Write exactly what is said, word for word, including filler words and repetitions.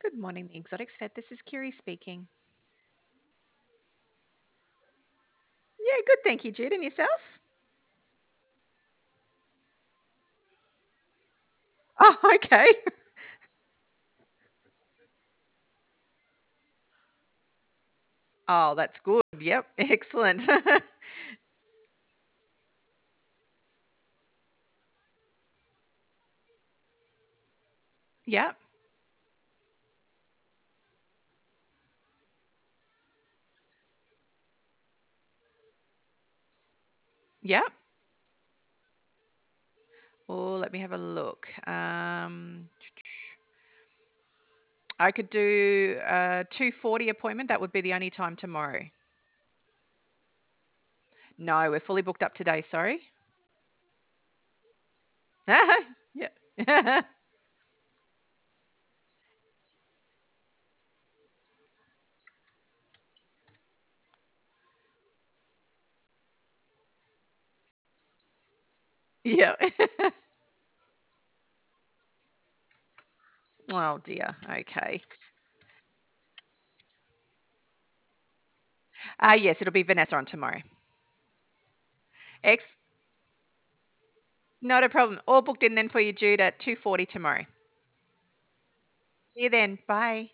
Good morning, the Exotics Vet. This is Kiri speaking. Yeah, good. Thank you, Jude. And yourself? Oh, okay. Oh, that's good. Yep. Excellent. Yep. Yep. Oh, let me have a look. Um, I could do a two forty appointment. That would be the only time tomorrow. No, we're fully booked up today. Sorry. Yeah. Yeah. Oh dear. Okay. Uh, yes, it'll be Vanessa on tomorrow. X. Not a problem. All booked in then for you, Jude, at two forty tomorrow. See you then. Bye.